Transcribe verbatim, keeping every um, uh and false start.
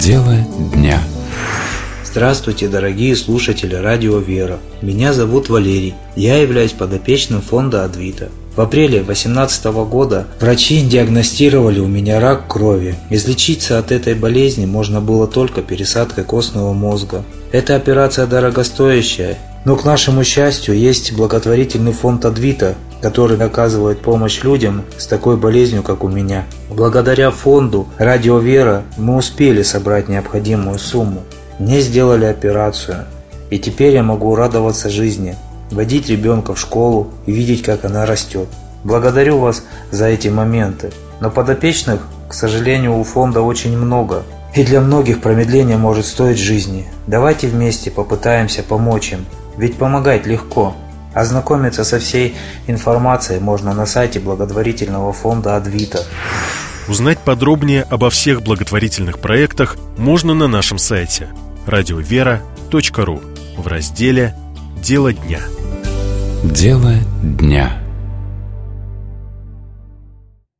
Дело дня. Здравствуйте, дорогие слушатели Радио Вера. Меня зовут Валерий. Я являюсь подопечным фонда Адвита. В апреле две тысячи восемнадцатого года врачи диагностировали у меня рак крови. Излечиться от этой болезни можно было только пересадкой костного мозга. Эта операция дорогостоящая, но, к нашему счастью, есть благотворительный фонд Адвита, который оказывает помощь людям с такой болезнью, как у меня. Благодаря фонду Радио Вера мы успели собрать необходимую сумму. Мне сделали операцию, и теперь я могу радоваться жизни, водить ребенка в школу и видеть, как она растет. Благодарю вас за эти моменты. Но подопечных, к сожалению, у фонда очень много, и для многих промедление может стоить жизни. Давайте вместе попытаемся помочь им, ведь помогать легко. Ознакомиться со всей информацией можно на сайте благотворительного фонда Адвита. Узнать подробнее обо всех благотворительных проектах можно на нашем сайте радиовера точка ру в разделе «Дело дня». Дело дня.